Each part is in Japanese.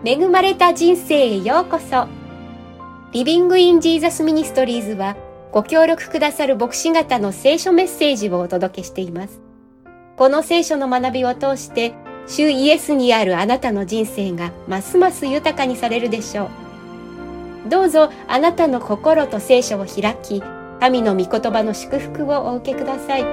恵まれた人生へようこそ。リビングインジーザスミニストリーズはご協力くださる牧師方の聖書メッセージをお届けしています。この聖書の学びを通して主イエスにあるあなたの人生がますます豊かにされるでしょう。どうぞあなたの心と聖書を開き、神の御言葉の祝福をお受けください。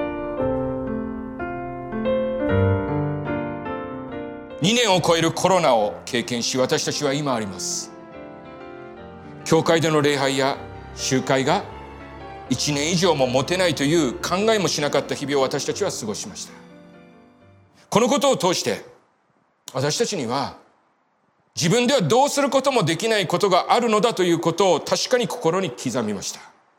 2年を超えるコロナを経験し、私たちは今あります。教会での礼拝や集会が1年以上も持てないという考えもしなかった日々を私たちは過ごしました。このことを通して私たちには自分ではどうすることもできないことがあるのだということを確かに心に刻みました。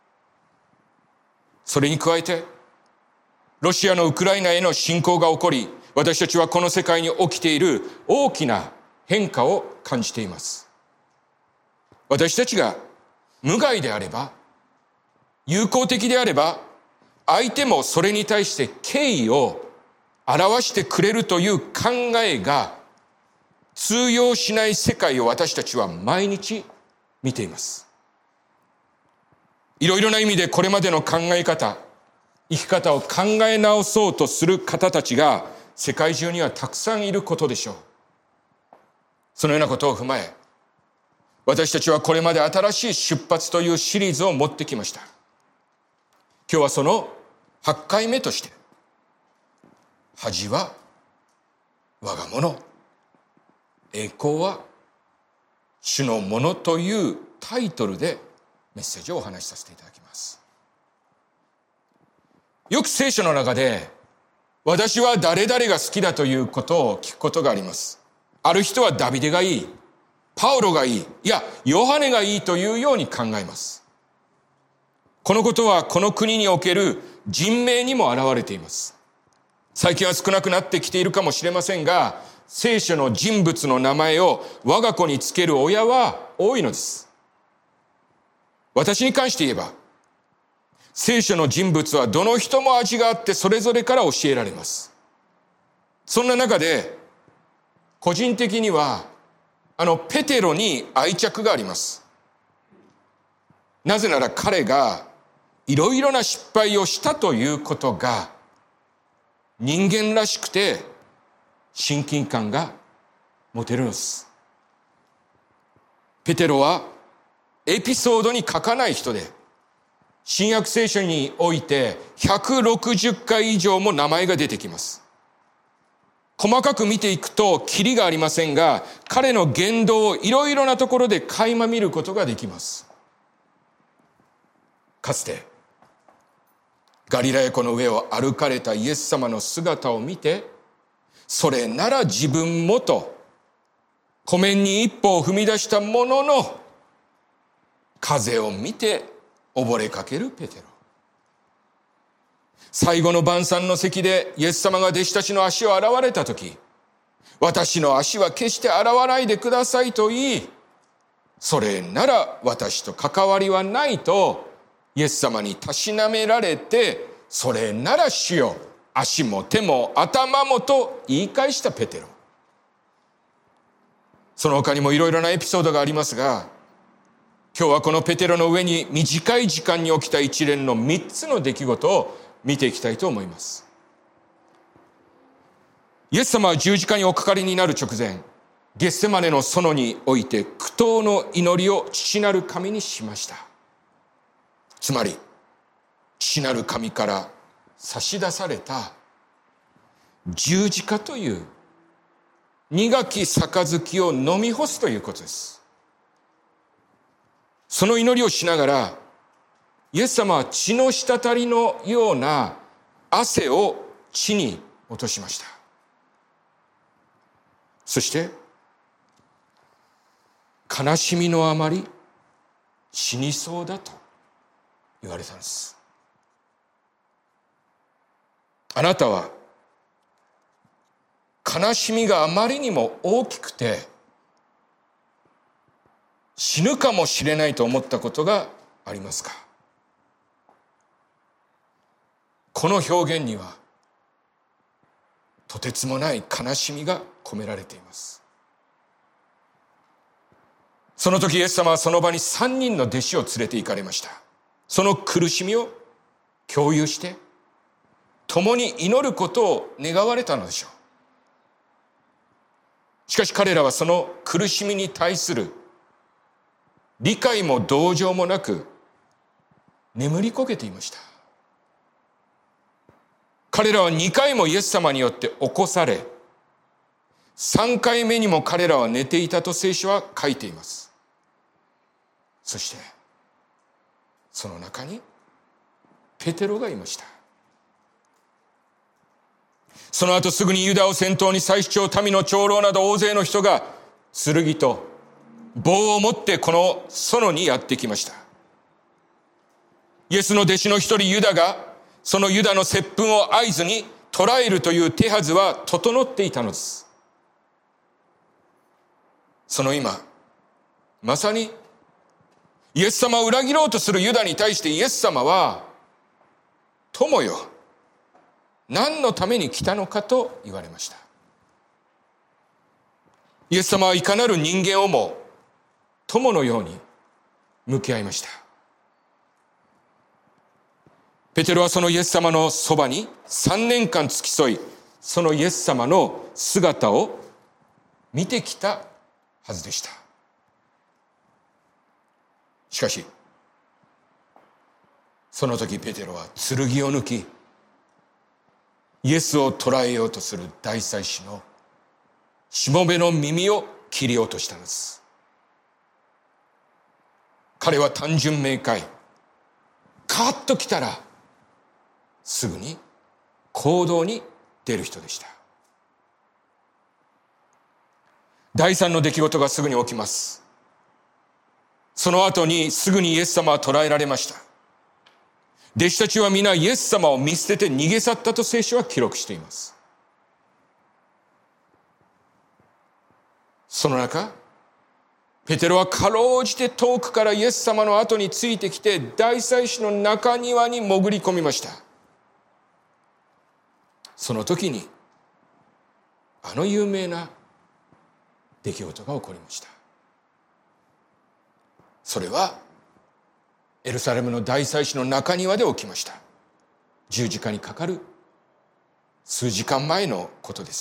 それに加えてロシアのウクライナへの侵攻が起こり、私たちはこの世界に起きている大きな変化を感じています。私たちが無害であれば、友好的であれば、相手もそれに対して敬意を表してくれるという考えが通用しない世界を私たちは毎日見ています。いろいろな意味でこれまでの考え方、生き方を考え直そうとする方たちが世界中にはたくさんいることでしょう。そのようなことを踏まえ、私たちはこれまで新しい出発というシリーズを持ってきました。今日はその8回目として、恥は我が物、栄光は主のものというタイトルでメッセージをお話しさせていただきます。よく聖書の中で、私は誰々が好きだということを聞くことがあります。ある人はダビデがいい、パウロがいい、いや、ヨハネがいいというように考えます。このことはこの国における人名にも現れています。最近は少なくなってきているかもしれませんが、聖書の人物の名前を我が子につける親は多いのです。私に関して言えば、聖書の人物はどの人も味があってそれぞれから教えられます。そんな中で、個人的には、ペテロに愛着があります。なぜなら彼がいろいろな失敗をしたということが人間らしくて親近感が持てるのです。ペテロはエピソードに書かない人で、新約聖書において160回以上も名前が出てきます。細かく見ていくとキリがありませんが、彼の言動をいろいろなところで垣間見ることができます。かつてガリラヤ湖の上を歩かれたイエス様の姿を見て、それなら自分もと湖面に一歩を踏み出したものの、風を見て溺れかけるペテロ。最後の晩餐の席でイエス様が弟子たちの足を洗われたとき、私の足は決して洗わないでくださいと言い、それなら私と関わりはないとイエス様にたしなめられて、それなら主よ、足も手も頭もと言い返したペテロ。その他にもいろいろなエピソードがありますが、今日はこのペテロの上に短い時間に起きた一連の3つの出来事を見ていきたいと思います。イエス様は十字架におかかりになる直前、ゲッセマネの園において苦闘の祈りを父なる神にしました。つまり、父なる神から差し出された十字架という苦き杯を飲み干すということです。その祈りをしながら、イエス様は血の滴りのような汗を地に落としました。そして、悲しみのあまり死にそうだと言われたんです。あなたは悲しみがあまりにも大きくて死ぬかもしれないと思ったことがありますか？この表現にはとてつもない悲しみが込められています。 その時イエス様はその場に3人の弟子を連れて行かれました。その苦しみを共有して、共に祈ることを願われたのでしょう。しかし彼らはその苦しみに対する理解も同情もなく眠りこけていました。彼らは2回もイエス様によって起こされ、3回目にも彼らは寝ていたと聖書は書いています。そしてその中にペテロがいました。その後すぐにユダを先頭に祭司長、民の長老など大勢の人が剣と棒を持ってこの園にやってきました。イエスの弟子の一人ユダがそのユダの接吻を合図に捕らえるという手はずは整っていたのです。その今、まさにイエス様を裏切ろうとするユダに対してイエス様は、友よ、何のために来たのかと言われました。イエス様はいかなる人間をも友のように向き合いました。ペテロはそのイエス様のそばに3年間付き添い、そのイエス様の姿を見てきたはずでした。しかしその時ペテロは剣を抜き、イエスを捕らえようとする大祭司のしもべの耳を切り落としたのです。彼は単純明快、カーッと来たらすぐに行動に出る人でした。第3の出来事がすぐに起きます。その後にすぐにイエス様は捕らえられました。弟子たちは皆イエス様を見捨てて逃げ去ったと聖書は記録しています。その中、ペテロはかろうじて遠くからイエス様の後についてきて大祭司の中庭に潜り込みました。その時にあの有名な出来事が起こりました。それはエルサレムの大祭司の中庭で起きました。十字架にかかる数時間前のことです。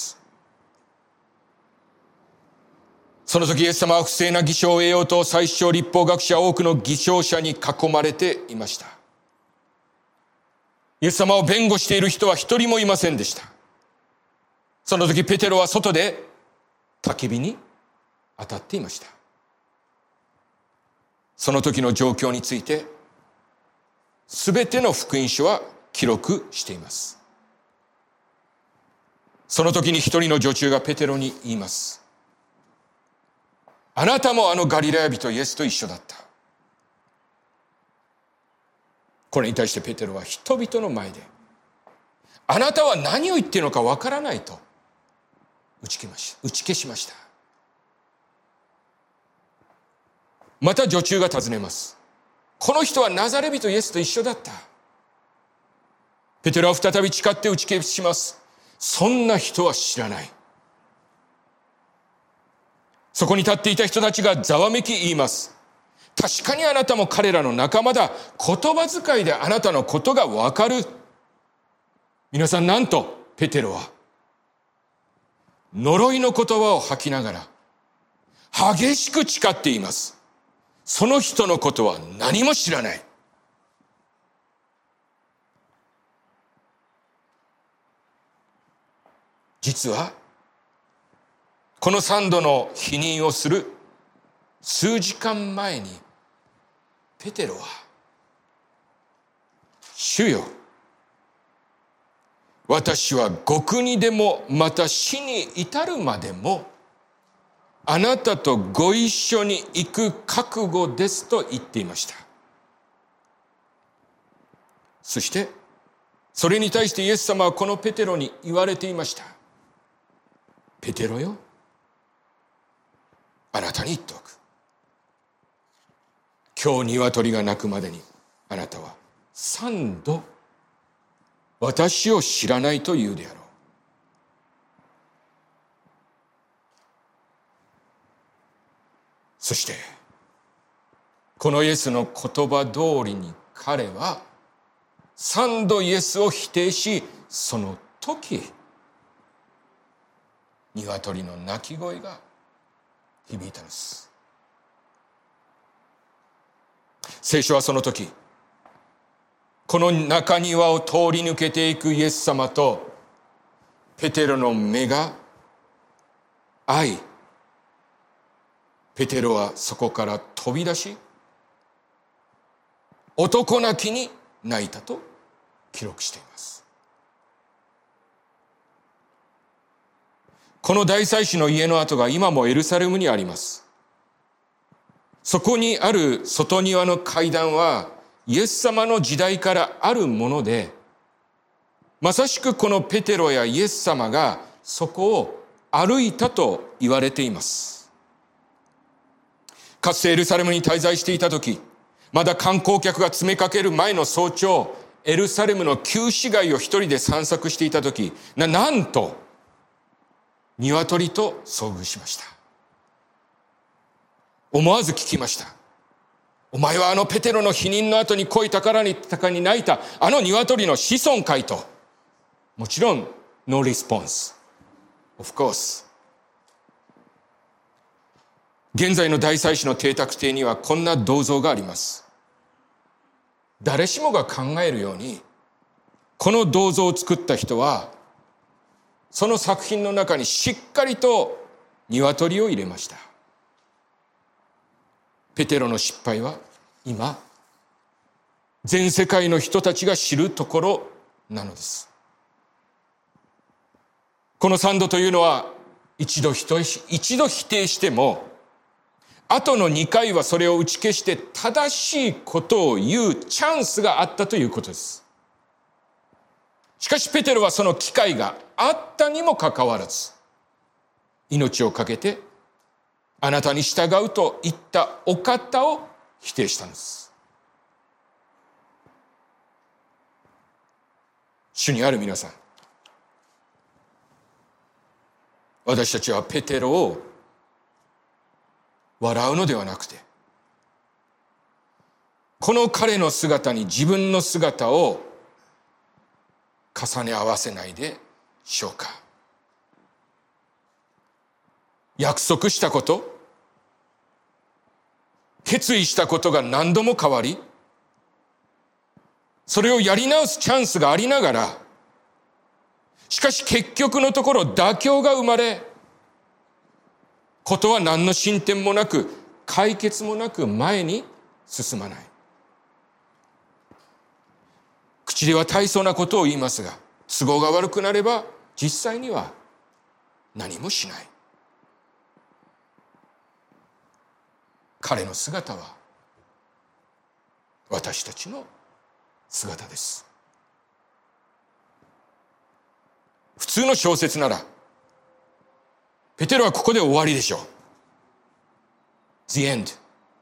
その時イエス様は不正な偽証を得ようと祭司長、律法学者、多くの偽証者に囲まれていました。イエス様を弁護している人は一人もいませんでした。その時ペテロは外で焚き火に当たっていました。その時の状況についてすべての福音書は記録しています。その時に一人の女中がペテロに言います。あなたもあのガリラヤ人イエスと一緒だった。これに対してペテロは人々の前で、あなたは何を言っているのかわからないと打ち消しました。また女中が尋ねます。この人はナザレ人イエスと一緒だった。ペテロは再び誓って打ち消します。そんな人は知らない。そこに立っていた人たちがざわめき言います。確かにあなたも彼らの仲間だ。言葉遣いであなたのことがわかる。皆さん、なんとペテロは呪いの言葉を吐きながら激しく誓っています。その人のことは何も知らない。実はこの3度の否認をする数時間前にペテロは、主よ、私は極にでもまた死に至るまでもあなたとご一緒に行く覚悟ですと言っていました。そしてそれに対してイエス様はこのペテロに言われていました。ペテロよ、あなたに言っておく。今日鶏が鳴くまでにあなたは3度私を知らないと言うであろう。そしてこのイエスの言葉通りに彼は3度イエスを否定し、その時鶏の鳴き声が響いたのです。聖書はその時、この中庭を通り抜けていくイエス様とペテロの目が合い、ペテロはそこから飛び出し、男泣きに泣いたと記録しています。この大祭司の家の跡が今もエルサレムにあります。そこにある外庭の階段はイエス様の時代からあるもので、まさしくこのペテロやイエス様がそこを歩いたと言われています。かつてエルサレムに滞在していた時、まだ観光客が詰めかける前の早朝、エルサレムの旧市街を一人で散策していた時、なんと鶏と遭遇しました。思わず聞きました。お前はあのペテロの否認の後に恋高らに泣いたあの鶏の子孫かいと。もちろんノーリスポンス。Of course。現在の大祭司の邸宅邸にはこんな銅像があります。誰しもが考えるように、この銅像を作った人はその作品の中にしっかりと鶏を入れました。ペテロの失敗は今全世界の人たちが知るところなのです。この3度というのは一度否定しても、あとの2回はそれを打ち消して正しいことを言うチャンスがあったということです。しかしペテロはその機会があったにもかかわらず、命を懸けてあなたに従うと言ったお方を否定したのです。主にある皆さん、私たちはペテロを笑うのではなくて、この彼の姿に自分の姿を重ね合わせないでしょうか。約束したこと、決意したことが何度も変わり、それをやり直すチャンスがありながら、しかし結局のところ妥協が生まれ、ことは何の進展もなく、解決もなく前に進まない。口では大層なことを言いますが、都合が悪くなれば実際には何もしない。彼の姿は私たちの姿です。普通の小説ならペテロはここで終わりでしょう。 The end。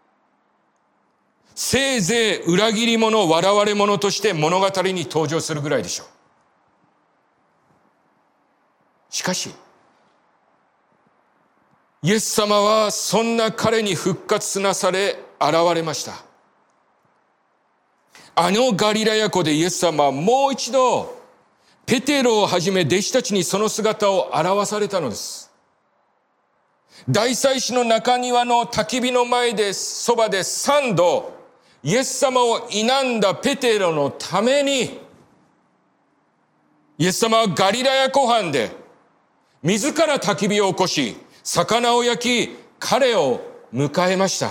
せいぜい裏切り者、笑われ者として物語に登場するぐらいでしょう。しかしイエス様はそんな彼に復活なされ現れました。あのガリラヤ湖でイエス様はもう一度ペテロをはじめ弟子たちにその姿を表されたのです。大祭司の中庭の焚き火の前でそばで3度イエス様を否んだペテロのために、イエス様はガリラヤ湖畔で自ら焚き火を起こし、魚を焼き、彼を迎えました。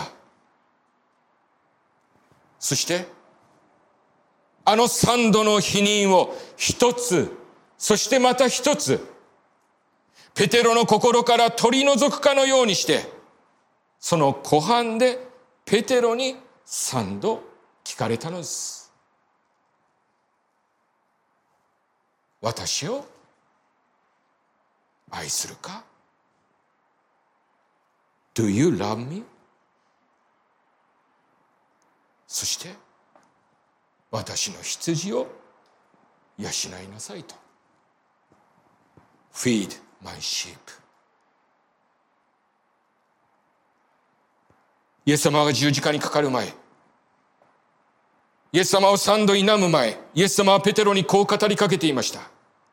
そしてあの3度の否認を一つ、そしてまた一つ、ペテロの心から取り除くかのようにして、その湖畔でペテロに3度聞かれたのです。私を愛するか？ Do you love me? そして私の羊を養いなさいと。 Feed my sheep。 イエス様が十字架にかかる前、 イエス様を3度否む前、イエス様はペテロにこう語りかけていました。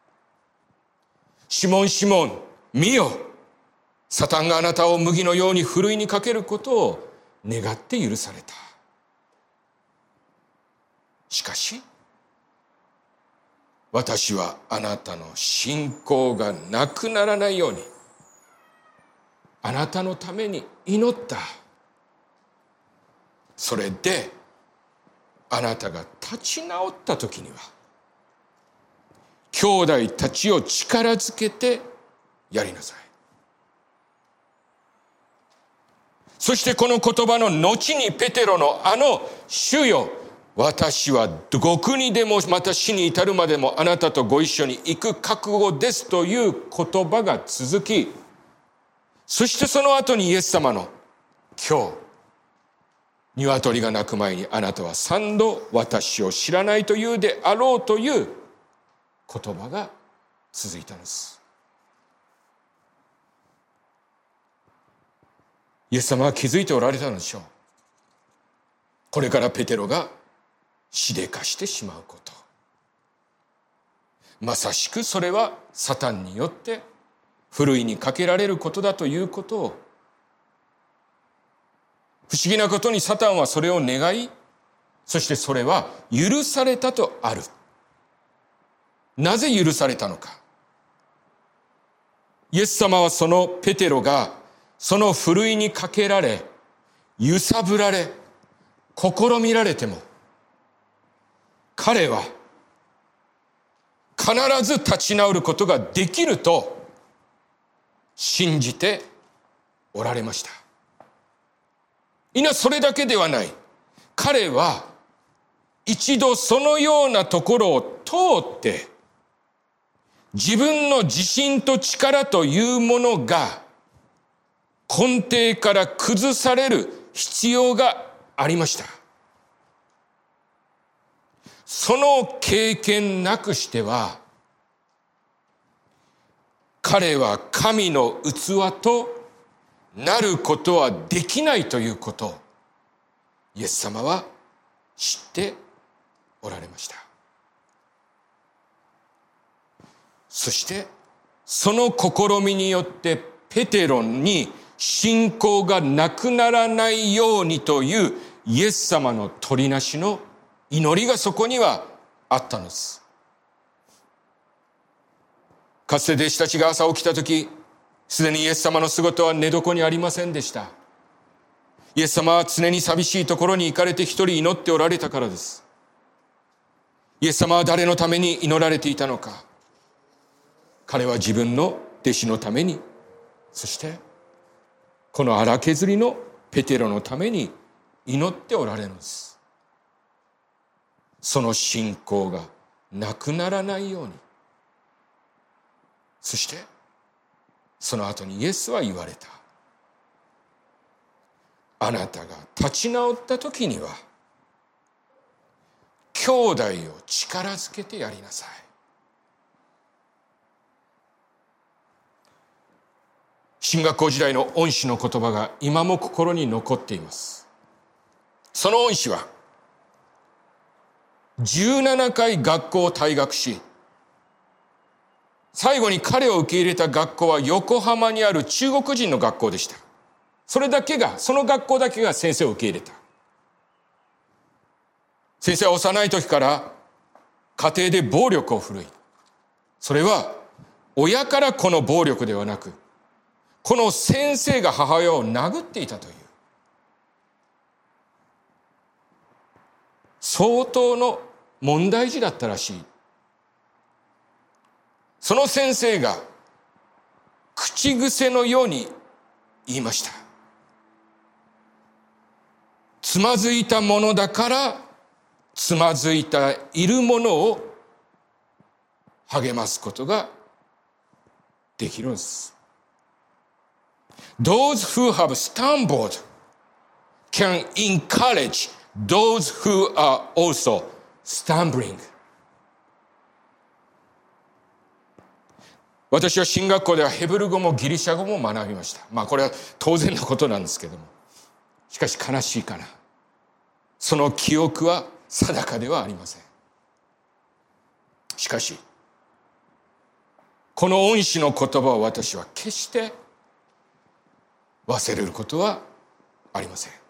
シモン、シモン、見よ。サタンがあなたを麦のようにふるいにかけることを願って許された。しかし、私はあなたの信仰がなくならないように、あなたのために祈った。それで、あなたが立ち直った時には、兄弟たちを力づけてやりなさい。そしてこの言葉の後にペテロの主よ、私はどこにでもまた死に至るまでもあなたとご一緒に行く覚悟ですという言葉が続き、そしてその後にイエス様の今日、鶏が鳴く前にあなたは3度私を知らないというであろうという言葉が続いたのです。イエス様は気づいておられたのでしょう。これからペテロがしでかしてしまうこと。まさしくそれはサタンによってふるいにかけられることだということを、不思議なことにサタンはそれを願い、そしてそれは許されたとある。なぜ許されたのか。イエス様はそのペテロがそのふるいにかけられ、揺さぶられ、試みられても、彼は必ず立ち直ることができると信じておられました。それだけではない。彼は一度そのようなところを通って自分の自信と力というものが根底から崩される必要がありました。その経験なくしては、彼は神の器となることはできないということをイエス様は知っておられました。そしてその試みによってペテロに信仰がなくならないようにというイエス様の取りなしの祈りがそこにはあったのです。かつて弟子たちが朝起きたとき、すでにイエス様の姿は寝床にありませんでした。イエス様は常に寂しいところに行かれて一人祈っておられたからです。イエス様は誰のために祈られていたのか。彼は自分の弟子のために、そしてこの荒削りのペテロのために祈っておられるのです。その信仰がなくならないように。そしてその後にイエスは言われた。あなたが立ち直った時には兄弟を力づけてやりなさい。神学校時代の恩師の言葉が今も心に残っています。その恩師は17回学校を退学し、最後に彼を受け入れた学校は横浜にある中国人の学校でした。その学校だけが先生を受け入れた。先生は幼い時から家庭で暴力を振るい、それは親からこの暴力ではなく、この先生が母親を殴っていたという、相当の問題児だったらしい。その先生が口癖のように言いました。つまずいたものだからつまずいたいるものを励ますことができるんです。Those who have stumbled can encourage those who are also stumbling. 私は神学校ではヘブル語もギリシャ語も学びました。これは当然のことなんですけども、しかし悲しいかな。その記憶は定かではありません。しかし、この恩師の言葉を私は決して忘れることはありません。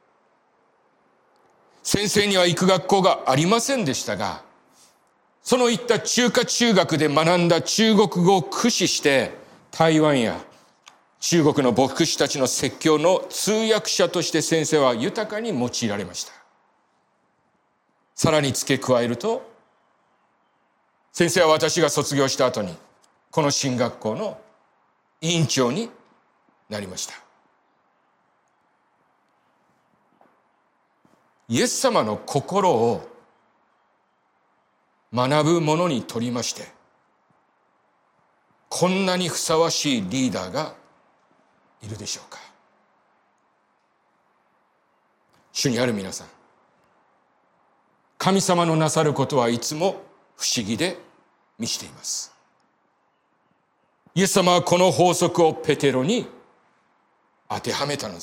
先生には行く学校がありませんでしたが、その行った中華中学で学んだ中国語を駆使して、台湾や中国の牧師たちの説教の通訳者として先生は豊かに用いられました。さらに付け加えると、先生は私が卒業した後に、この神学校の委員長になりました。イエス様の心を学ぶ者にとりまして、こんなにふさわしいリーダーがいるでしょうか。主にある皆さん、神様のなさることはいつも不思議で満ちています。イエス様はこの法則をペテロに当てはめたのです。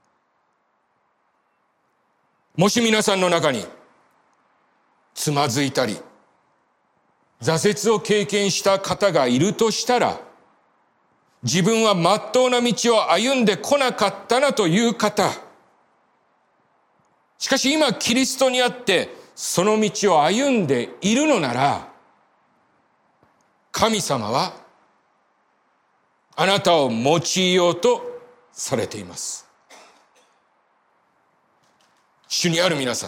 もし皆さんの中につまずいたり挫折を経験した方がいるとしたら、自分は真っ当な道を歩んでこなかったなという方、しかし今キリストにあってその道を歩んでいるのなら、神様はあなたを用いようとされています。主にある皆さん、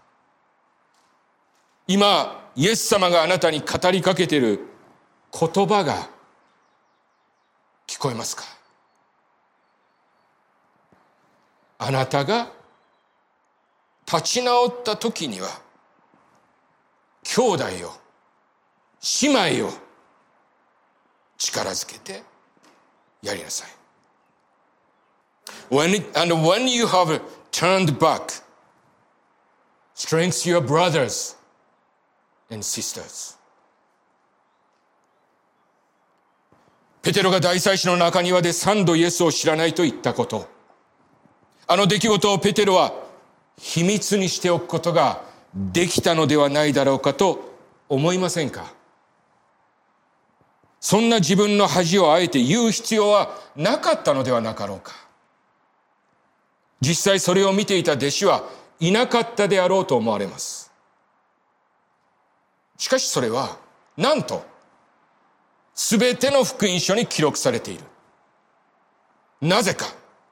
今イエス様があなたに語りかけている言葉が聞こえますか？あなたが立ち直った時には、兄弟を姉妹を力づけてやりなさい。when you have turned back, strengthen your brothers and sisters. ペテロが大祭司の中庭で3度イエスを知らないと言ったこと、あの出来事をペテロは秘密にしておくことができたのではないだろうかと思いませんか？そんな自分の恥をあえて言う必要はなかったのではなかろうか。実際それを見ていた弟子はいなかったであろうと思われます。しかしそれはなんとすべての福音書に記録されている。なぜか、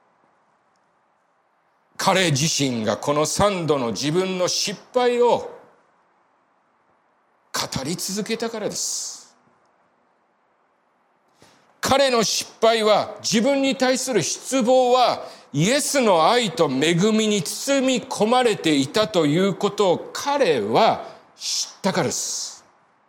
彼自身がこの3度の自分の失敗を語り続けたからです。彼の失敗は、自分に対する失望はイエスの愛と恵みに包み込まれていたということを彼は知ったからです。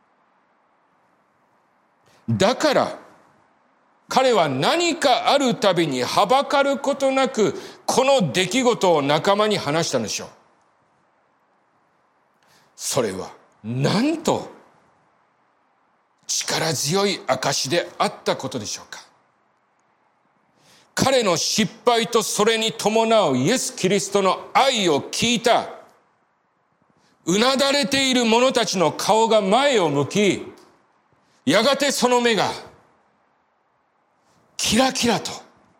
だから彼は何かあるたびにはばかることなく、この出来事を仲間に話したのでしょう。それはなんと力強い証であったことでしょうか。彼の失敗とそれに伴うイエス・キリストの愛を聞いた、うなだれている者たちの顔が前を向き、やがてその目がキラキラと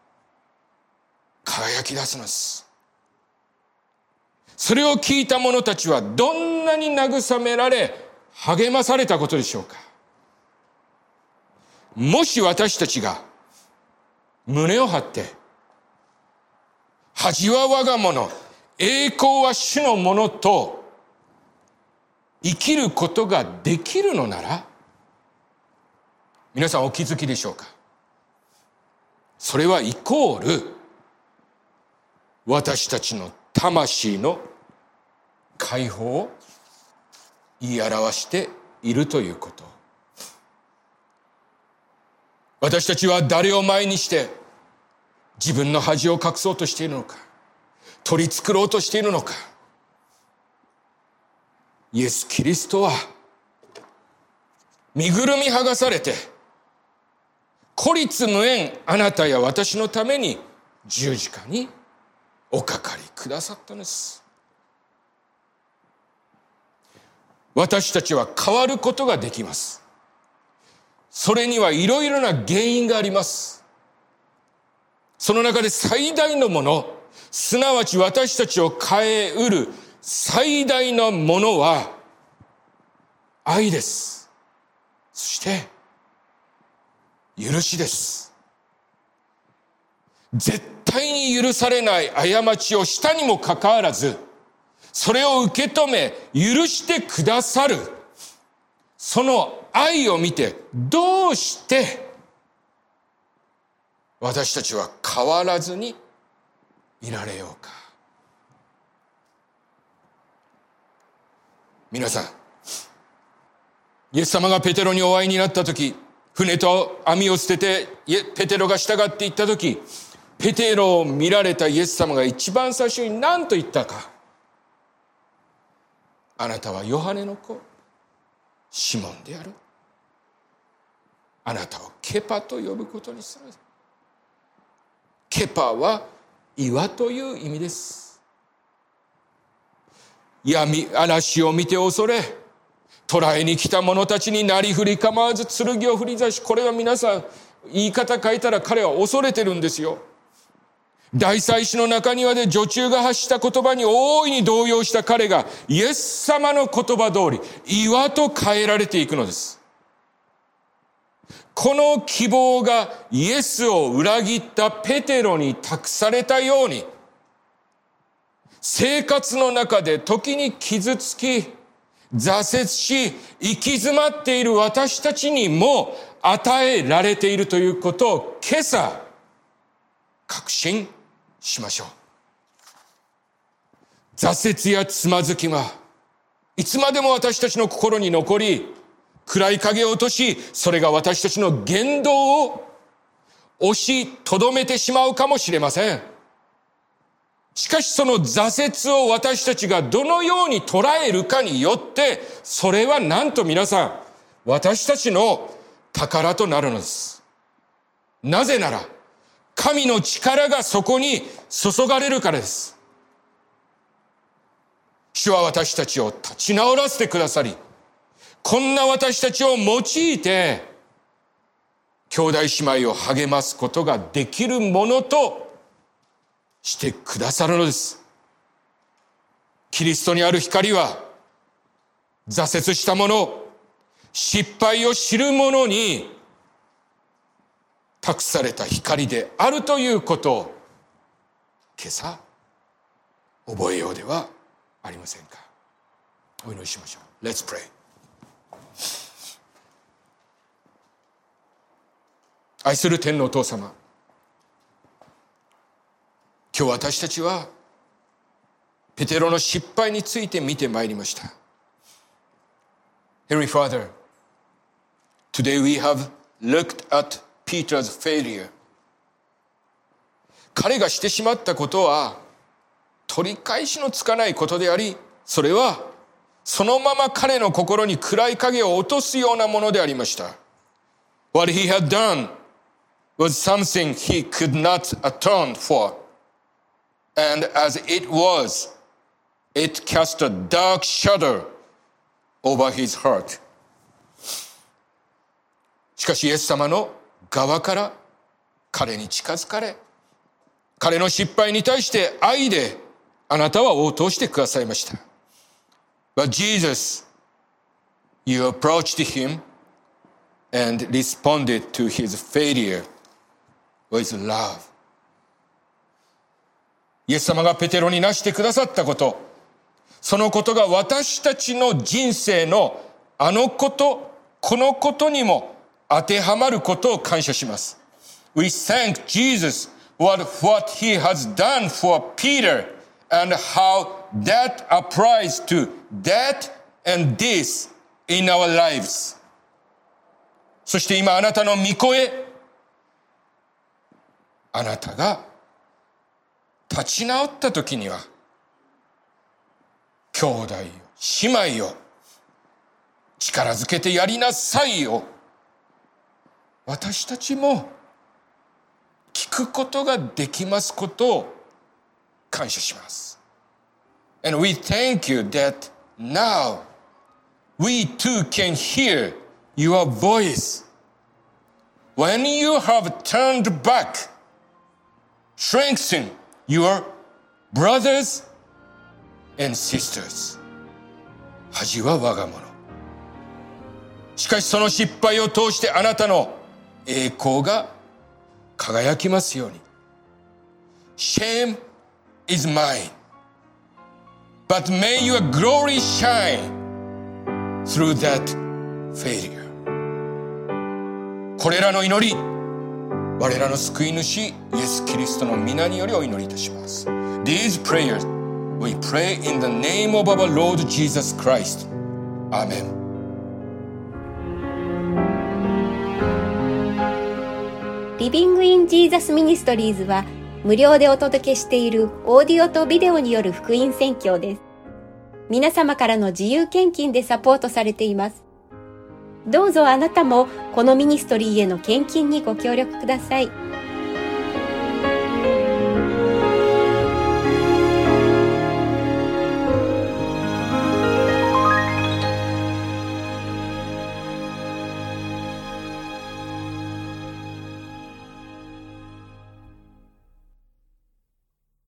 輝き出すのです。それを聞いた者たちはどんなに慰められ励まされたことでしょうか。もし私たちが胸を張って、恥は我が物、栄光は主のものと生きることができるのなら、皆さんお気づきでしょうか。それはイコール私たちの魂の解放を言い表しているということ。私たちは誰を前にして自分の恥を隠そうとしているのか、取り繕ろうとしているのか。イエス・キリストは身ぐるみ剥がされて、孤立無縁あなたや私のために十字架におかかりくださったのです。 私たちは変わることができます。それにはいろいろな原因があります。その中で最大のもの、すなわち私たちを変えうる最大のものは愛です。そして許しです。絶対に許されない過ちをしたにもかかわらず、それを受け止め許してくださるその愛を見て、どうして私たちは変わらずにいられようか。皆さん、イエス様がペテロにお会いになったとき、船と網を捨ててペテロが従っていったとき、ペテロを見られたイエス様が一番最初に何と言ったか。あなたはヨハネの子、シモンである。あなたをケパと呼ぶことにする。ケパは岩という意味です。闇嵐を見て恐れ、捕らえに来た者たちになりふり構わず剣を振り出し、これは皆さん言い方変えたら彼は恐れてるんですよ。大祭司の中庭で女中が発した言葉に大いに動揺した彼がイエス様の言葉通り岩と変えられていくのです。この希望がイエスを裏切ったペテロに託されたように、生活の中で時に傷つき、挫折し、行き詰まっている私たちにも与えられているということを今朝確信しましょう。挫折やつまずきはいつまでも私たちの心に残り、暗い影を落とし、それが私たちの言動を押しとどめてしまうかもしれません。しかしその挫折を私たちがどのように捉えるかによって、それはなんと皆さん、私たちの宝となるのです。なぜなら、神の力がそこに注がれるからです。主は私たちを立ち直らせてくださり、こんな私たちを用いて、兄弟姉妹を励ますことができるものとしてくださるのです。キリストにある光は、挫折した者、失敗を知る者に託された光であるということを今朝覚えようではありませんか。お祈りしましょう。 Let's pray。 愛する天のお父様、今日私たちはペテロの失敗について見てまいりました。 Heavenly Father, today we have looked at Peter's failure。 彼がしてしまったことは取り返しのつかないことであり、それはそのまま彼の心に暗い影を落とすようなものでありました。 What he had done was something he could not atone for, and as it was, it cast a dark shadow over his heart。 しかしイエス様の側から彼に近づかれ、彼の失敗に対して愛であなたは応答してくださいました。 But Jesus, you approached him and responded to his failure with love。 イエス様がペテロになしてくださったこと、そのことが私たちの人生のあのこと、このことにも当てはまることを感謝します。 We thank Jesus what he has done for Peter and how that applies to that and this in our lives。 そして今あなたの御声、あなたが立ち直った時には兄弟よ姉妹よ力づけてやりなさいよ、私たちも聞くことができますことを感謝します。 And we thank you that now we too can hear your voice. When you have turned back, strengthen your brothers and sisters. 恥は我が物。しかしその失敗を通してあなたの栄光が輝きますように。Shame is mine, but may your glory shine through that failure. これらの祈り、我らの救い主イエス・キリストの皆によりお祈りいたします。These prayers we pray in the name of our Lord Jesus Christ. Amen. リビングインジーザスミニストリーズは無料でお届けしているオーディオとビデオによる福音宣教です。皆様からの自由献金でサポートされています。どうぞあなたもこのミニストリーへの献金にご協力ください。